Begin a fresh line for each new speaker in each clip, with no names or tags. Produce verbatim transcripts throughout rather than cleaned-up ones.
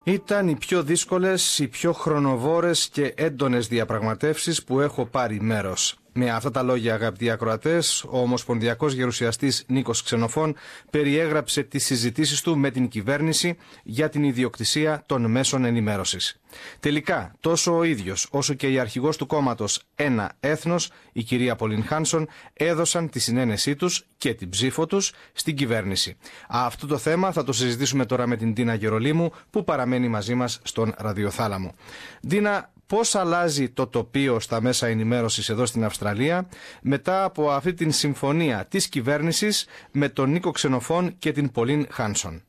Ήταν οι πιο δύσκολες, οι πιο χρονοβόρες και έντονες διαπραγματεύσεις που έχω πάρει μέρος. Με αυτά τα λόγια, αγαπητοί ακροατές, ο Ομοσπονδιακός Γερουσιαστής Νίκος Ξενοφών περιέγραψε τις συζητήσεις του με την κυβέρνηση για την ιδιοκτησία των μέσων ενημέρωσης. Τελικά, τόσο ο ίδιος όσο και η αρχηγός του κόμματος Ένα Έθνος, η κυρία Πολίν Χάνσον, έδωσαν τη συνένεσή τους και την ψήφο τους στην κυβέρνηση. Αυτό το θέμα θα το συζητήσουμε τώρα με την Ντίνα Γερολίμου, που παραμένει μαζί μας στον ραδιοθάλαμο. Ντίνα, πώς αλλάζει το τοπίο στα μέσα ενημέρωσης εδώ στην Αυστραλία μετά από αυτή την συμφωνία της κυβέρνησης με τον Νίκο Ξενοφών και την Πολίν Χάνσον?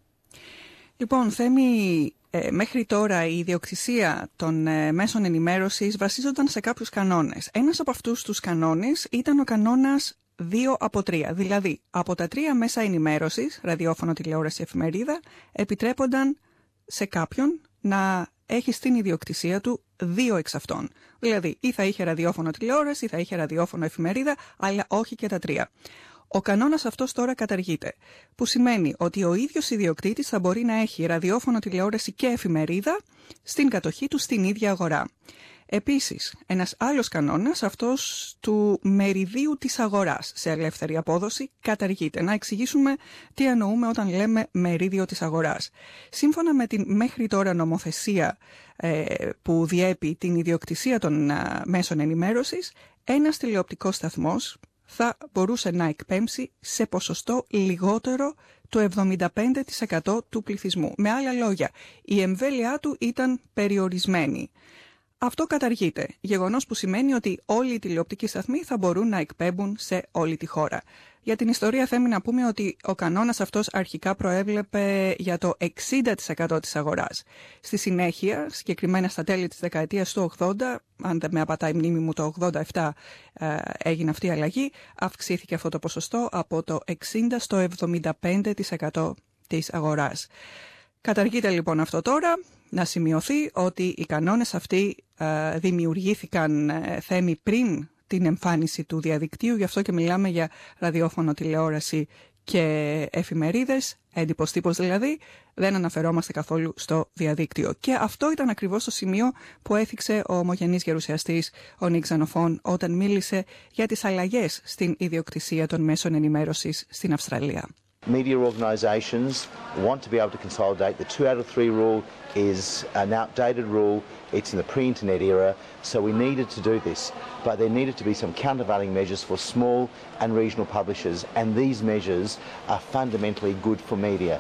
Λοιπόν, Θέμη, ε, μέχρι τώρα η ιδιοκτησία των ε, μέσων ενημέρωσης βασίζονταν σε κάποιους κανόνες. Ένας από αυτούς τους κανόνες ήταν ο κανόνας δύο από τρία. Δηλαδή, από τα τρία μέσα ενημέρωσης, ραδιόφωνο, τηλεόραση, εφημερίδα, επιτρέπονταν σε κάποιον να έχει στην ιδιοκτησία του δύο εξ αυτών. Δηλαδή, ή θα είχε ραδιόφωνο τηλεόραση, ή θα είχε ραδιόφωνο εφημερίδα, αλλά όχι και τα τρία. Ο κανόνας αυτός τώρα καταργείται, που σημαίνει ότι ο ίδιος ιδιοκτήτης θα μπορεί να έχει ραδιόφωνο τηλεόραση και εφημερίδα στην κατοχή του στην ίδια αγορά. Επίσης, ένας άλλος κανόνας, αυτός του μεριδίου της αγοράς σε ελεύθερη απόδοση, καταργείται. Να εξηγήσουμε τι εννοούμε όταν λέμε μερίδιο της αγοράς. Σύμφωνα με την μέχρι τώρα νομοθεσία ε, που διέπει την ιδιοκτησία των ε, μέσων ενημέρωσης, ένας τηλεοπτικός σταθμός θα μπορούσε να εκπέμψει σε ποσοστό λιγότερο το εβδομήντα πέντε τοις εκατό του πληθυσμού. Με άλλα λόγια, η εμβέλειά του ήταν περιορισμένη. Αυτό καταργείται, γεγονός που σημαίνει ότι όλοι οι τηλεοπτικοί σταθμοί θα μπορούν να εκπέμπουν σε όλη τη χώρα. Για την ιστορία θέλουμε να πούμε ότι ο κανόνας αυτός αρχικά προέβλεπε για το εξήντα τοις εκατό της αγοράς. Στη συνέχεια, συγκεκριμένα στα τέλη της δεκαετίας του ογδόντα, αν δεν με απατάει η μνήμη μου, το ογδόντα επτά ε, έγινε αυτή η αλλαγή, αυξήθηκε αυτό το ποσοστό από το εξήντα στο εβδομήντα πέντε τοις εκατό της αγοράς. Καταργείται λοιπόν αυτό τώρα. Να σημειωθεί ότι οι κανόνες αυτοί ε, δημιουργήθηκαν ε, θέμη πριν την εμφάνιση του διαδικτύου, γι' αυτό και μιλάμε για ραδιόφωνο, τηλεόραση και εφημερίδες, έντυπος τύπος δηλαδή, δεν αναφερόμαστε καθόλου στο διαδίκτυο. Και αυτό ήταν ακριβώς το σημείο που έθιξε ο ομογενής γερουσιαστής, ο Νίκ Ξενοφών, όταν μίλησε για τις αλλαγές στην ιδιοκτησία των μέσων ενημέρωσης στην Αυστραλία.
Media organisations want to be able to consolidate. The two out of three rule is an outdated rule. It's in the pre-internet era, so we needed to do this. But there needed to be some countervailing measures for small and regional publishers, and these measures are fundamentally good for media.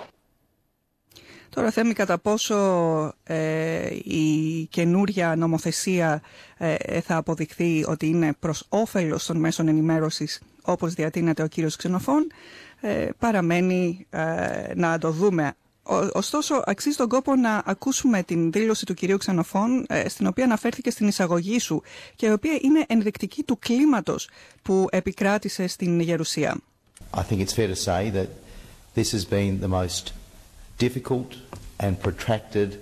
Τώρα Θέμη, κατά πόσο ε, η καινούρια νομοθεσία ε, θα αποδειχθεί ότι είναι προς όφελος των μέσων ενημέρωσης, όπως διατείνεται ο κύριος Ξενοφών, ε, παραμένει ε, να το δούμε. Ωστόσο, αξίζει τον κόπο να ακούσουμε την δήλωση του κυρίου Ξενοφών, ε, στην οποία αναφέρθηκε στην εισαγωγή σου και η οποία είναι ενδεικτική του κλίματος που επικράτησε στην Γερουσία.
I think it's fair to say that this has been the most difficult and protracted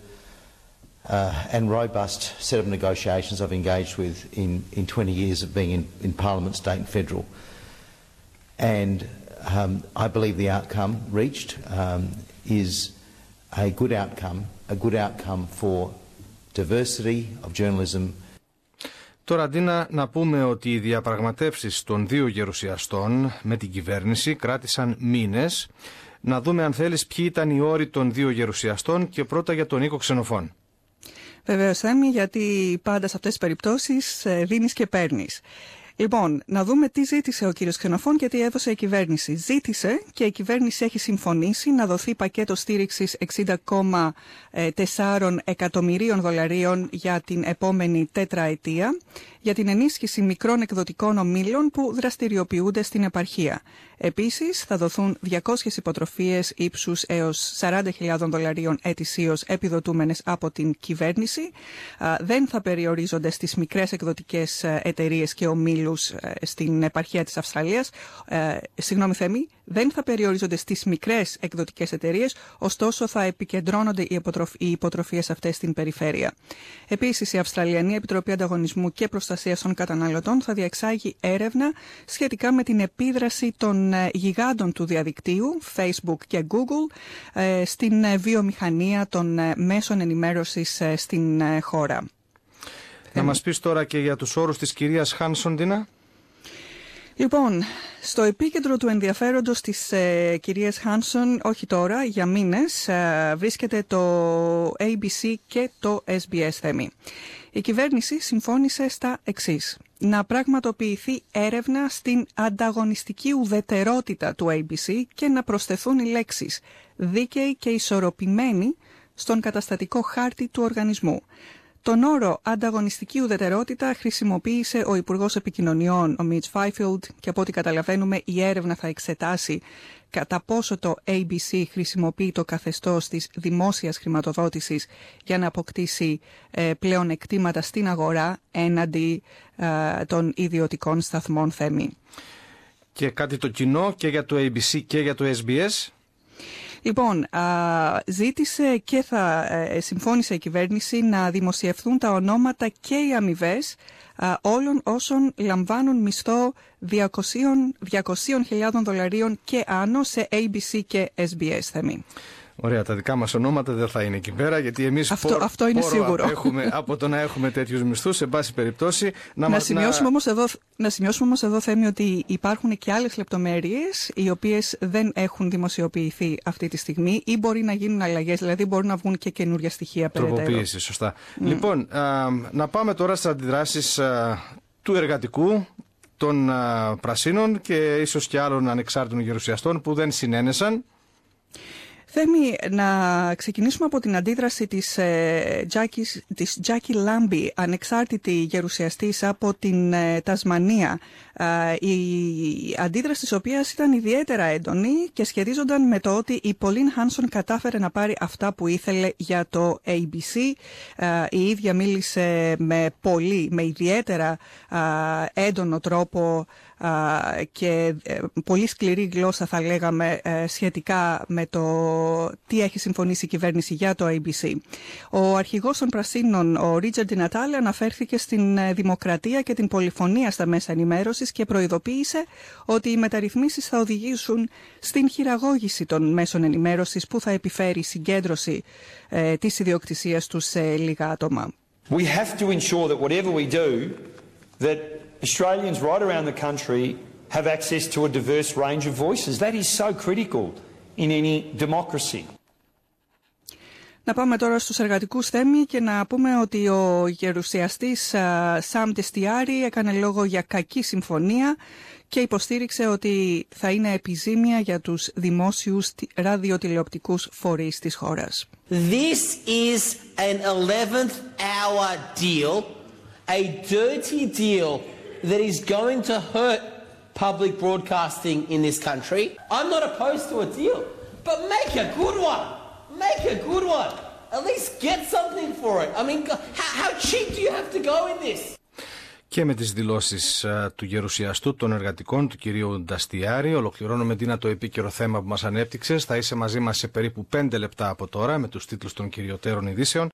uh, and robust set of negotiations I've engaged with in, in twenty years of being in, in Parliament, state and federal. And um, I believe the outcome reached um, is a good outcome, a good outcome for diversity of journalism.
Τώρα, Ντίνα, να πούμε ότι οι διαπραγματεύσεις των δύο γερουσιαστών με την κυβέρνηση κράτησαν μήνες. Να δούμε, αν θέλεις, ποιοι ήταν οι όροι των δύο γερουσιαστών και πρώτα για τον Νίκο Ξενοφών.
Βεβαίως, Θέμη, γιατί πάντα σε αυτές τις περιπτώσεις δίνεις και παίρνεις. Λοιπόν, να δούμε τι ζήτησε ο κύριος Ξενοφών και τι έδωσε η κυβέρνηση. Ζήτησε και η κυβέρνηση έχει συμφωνήσει να δοθεί πακέτο στήριξης εξήντα κόμμα τέσσερα εκατομμυρίων δολαρίων για την επόμενη τετραετία για την ενίσχυση μικρών εκδοτικών ομίλων που δραστηριοποιούνται στην επαρχία. Επίσης, θα δοθούν διακόσιες υποτροφίες ύψους έως σαράντα χιλιάδες δολαρίων ετησίως επιδοτούμενες από την κυβέρνηση. Δεν θα περιορίζονται στις μικρές εκδοτικές εταιρείες και ομίλους στην επαρχία της Αυστραλίας. Ε, συγγνώμη Θέμη, δεν θα περιορίζονται στις μικρές εκδοτικές εταιρείες, ωστόσο θα επικεντρώνονται οι, υποτροφ... οι υποτροφίες αυτές στην περιφέρεια. Επίσης, η Αυστραλιανή Επιτροπή Ανταγωνισμού και Προστασίας των Καταναλωτών θα διεξάγει έρευνα σχετικά με την επίδραση των γιγάντων του διαδικτύου, Facebook και Google, στην βιομηχανία των μέσων ενημέρωσης στην χώρα.
Να μας πεις τώρα και για τους όρους της κυρίας Χάνσον, Τίνα.
Λοιπόν, στο επίκεντρο του ενδιαφέροντος της ε, κυρίας Χάνσον, όχι τώρα, για μήνες, ε, βρίσκεται το έι μπι σι και το ες μπι ες Θέμη. Η κυβέρνηση συμφώνησε στα εξής. Να πραγματοποιηθεί έρευνα στην ανταγωνιστική ουδετερότητα του έι μπι σι και να προσθεθούν οι λέξεις «δίκαιη και ισορροπημένη» στον καταστατικό χάρτη του οργανισμού. Τον όρο ανταγωνιστική ουδετερότητα χρησιμοποίησε ο Υπουργός Επικοινωνιών, ο Μιτς Φάιφιλντ, και από ό,τι καταλαβαίνουμε η έρευνα θα εξετάσει κατά πόσο το έι μπι σι χρησιμοποιεί το καθεστώς της δημόσιας χρηματοδότησης για να αποκτήσει ε, πλέον εκτίματα στην αγορά έναντι ε, των ιδιωτικών σταθμών Θέμη.
Και κάτι το κοινό και για το έι μπι σι και για το ες μπι ες.
Λοιπόν, ζήτησε και θα συμφώνησε η κυβέρνηση να δημοσιευθούν τα ονόματα και οι αμοιβές όλων όσων λαμβάνουν μισθό διακόσιες χιλιάδες δολαρίων και άνω σε έι μπι σι και ες μπι ες Θέμη.
Ωραία, τα δικά μας ονόματα δεν θα είναι εκεί πέρα, γιατί εμείς
αυτό,
πόρο,
αυτό είναι σίγουρο.
Έχουμε από το να έχουμε τέτοιους μισθούς, σε πάση περιπτώσει. Να,
να, σημειώσουμε να... Όμως εδώ, να σημειώσουμε όμως εδώ, Θέμη, ότι υπάρχουν και άλλες λεπτομέρειες οι οποίες δεν έχουν δημοσιοποιηθεί αυτή τη στιγμή ή μπορεί να γίνουν αλλαγές, δηλαδή μπορούν να βγουν και καινούργια στοιχεία περαιτέρω.
Τροποποίηση, σωστά. Mm. Λοιπόν, α, να πάμε τώρα στις αντιδράσεις α, του εργατικού, των α, πρασίνων και ίσως και άλλων ανεξάρτητων γερουσιαστών που δεν συνένεσαν.
Θέμη, να ξεκινήσουμε από την αντίδραση της, ε, Jackie, της Jackie Lambie, ανεξάρτητη γερουσιαστής από την ε, Τασμανία. Ε, η αντίδραση της οποίας ήταν ιδιαίτερα έντονη και σχετίζονταν με το ότι η Pauline Hanson κατάφερε να πάρει αυτά που ήθελε για το έι μπι σι. Ε, η ίδια μίλησε με πολύ, με ιδιαίτερα ε, έντονο τρόπο Uh, και uh, πολύ σκληρή γλώσσα θα λέγαμε uh, σχετικά με το τι έχει συμφωνήσει η κυβέρνηση για το έι μπι σι. Ο αρχηγός των Πρασίνων, ο Ρίτσαρντ Ντι Νατάλε, αναφέρθηκε στην uh, δημοκρατία και την πολυφωνία στα μέσα ενημέρωσης και προειδοποίησε ότι οι μεταρρυθμίσεις θα οδηγήσουν στην χειραγώγηση των μέσων ενημέρωσης που θα επιφέρει συγκέντρωση uh, της ιδιοκτησίας τους σε λίγα άτομα.
We have to ensure that whatever we do, that Australians right around the country have access to a diverse range of voices. That is so critical in any democracy.
Να πάμε τώρα στους εργατικούς Θέμη και να πούμε ότι ο γερουσιαστής Σαμ Ντεστιάρη έκανε λόγο για κακή συμφωνία και υποστήριξε ότι θα είναι επιζήμια για τους δημόσιους ραδιοτηλεοπτικούς φορείς της χώρας.
This is an eleventh hour deal, a dirty deal that is going to hurt public broadcasting in this country. I'm not opposed to a deal, but make a good one. Make a good one. At least get something for it. I mean, how, how cheap do you have to go in this?
Και με τις δηλώσεις uh, του γερουσιαστού των εργατικών, του κυρίου Νταστιάρη, ολοκληρώνουμε Τίνα το επίκαιρο θέμα που μας ανέπτυξες. Θα είσαι μαζί μας σε περίπου πέντε λεπτά από τώρα με τους τίτλους των κυριωτέρων ειδήσεων.